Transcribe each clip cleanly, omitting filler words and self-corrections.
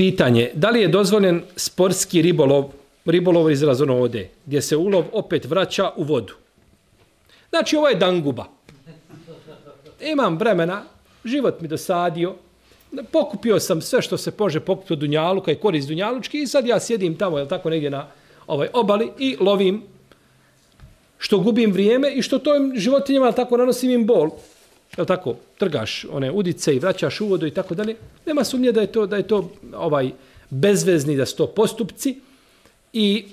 Pitanje, da li je dozvoljen sportski ribolov iz razonode, gdje se ulov opet vraća u vodu? Znači, ovo je danguba. Imam vremena, život mi dosadio, pokupio sam sve što se može pokupiti od dunjaluka i korist dunjalučki i sad ja sjedim tamo, jel tako, negdje na obali i lovim što gubim vrijeme i što tojim životinjama, tako, nanosim im bol. Jel tako, trgaš one udice i vraćaš u vodu i tako dalje. Nema sumnje da je to bezvezni, da su to postupci i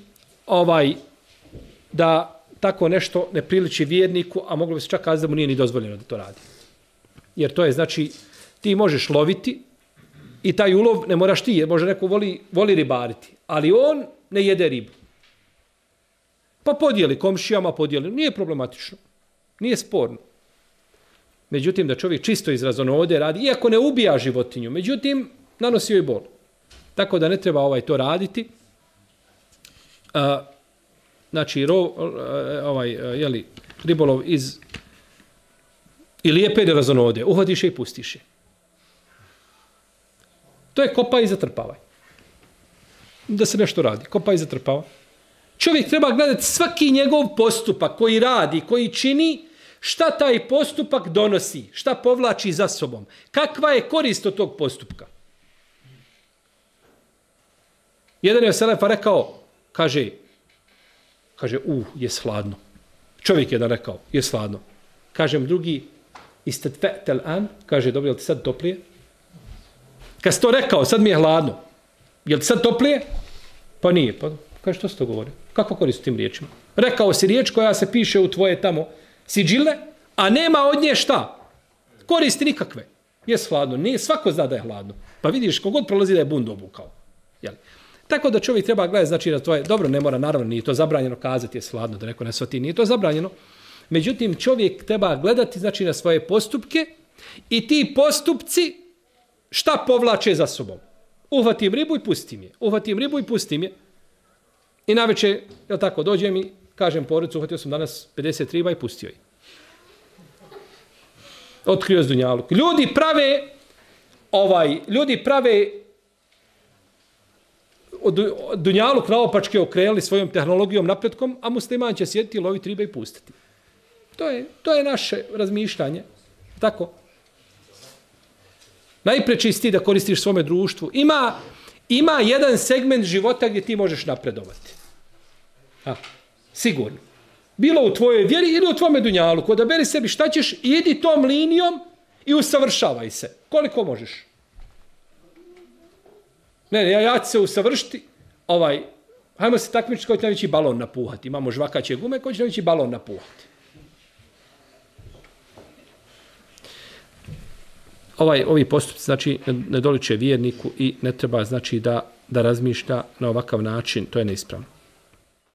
da tako nešto ne priliči vjerniku, a moglo bi se čak kazati da mu nije ni dozvoljeno da to radi. Jer to je, znači, ti možeš loviti i taj ulov ne moraš ti, jer može neko voli ribariti, ali on ne jede ribu. Pa podijeli komšijama, nije problematično, nije sporno. Međutim, da čovjek čisto iz razonode radi, iako ne ubija životinju, međutim, nanosi joj bol. Tako da ne treba to raditi. Znači, ribolov iz i lijepe razonode, uhvatiš je i pustiš je. To je kopaj i zatrpavaj. Da se nešto radi, kopaj i zatrpavaj. Čovjek treba gledati svaki njegov postupak koji radi, koji čini, šta taj postupak donosi, šta povlači za sobom, kakva je korist od tog postupka. Jedan je selefa rekao, kaže, je hladno. Čovjek je da rekao, je hladno. Kažem drugi, istedfe'tel an, kaže, dobro, je li ti sad toplije? Kad si to rekao, sad mi je hladno. Je li ti sad toplije? Pa nije. Pa, kaže, što si to govori? Kako korist u tim riječima? Rekao si riječ koja se piše u tvoje tamo siđile, a nema od nje šta? Koristi nikakve. Je hladno. Nije, svako zna da je hladno. Pa vidiš, kogod prolazi da je bund obukao. Jel? Tako da čovjek treba gledati, znači, na tvoje, dobro, ne mora, naravno, nije to zabranjeno kazati, je hladno, da neko ne shvati, nije to zabranjeno. Međutim, čovjek treba gledati, znači, na svoje postupke i ti postupci šta povlače za sobom. Uhvatim ribu i pustim je. Uhvatim ribu i pustim je. I navečer, jel tako, dođe mi, kažem porodicu, uhvatio sam danas 50 riba i pustio je. Otkrio s dunjaluk. Ljudi prave dunjaluk naopačke okrenuli svojom tehnologijom napretkom, a musliman će sjediti, loviti ribe i pustiti. To je naše razmišljanje. Tako. Najpreći si ti da koristiš svome društvu. Ima jedan segment života gdje ti možeš napredovati. Sigurno. Bilo u tvojoj vjeri ili u tvome dunjaluku. Odaberi sebi šta ćeš, idi tom linijom i usavršavaj se. Koliko možeš. Ja ću se usavršiti. Hajmo se takmičiti koji će najveći balon napuhati. Imamo žvakaće gume koji će najveći balon napuhati. Ovi postupci, znači, ne doliče vjerniku i ne treba, znači, da razmišlja na ovakav način. To je neispravno.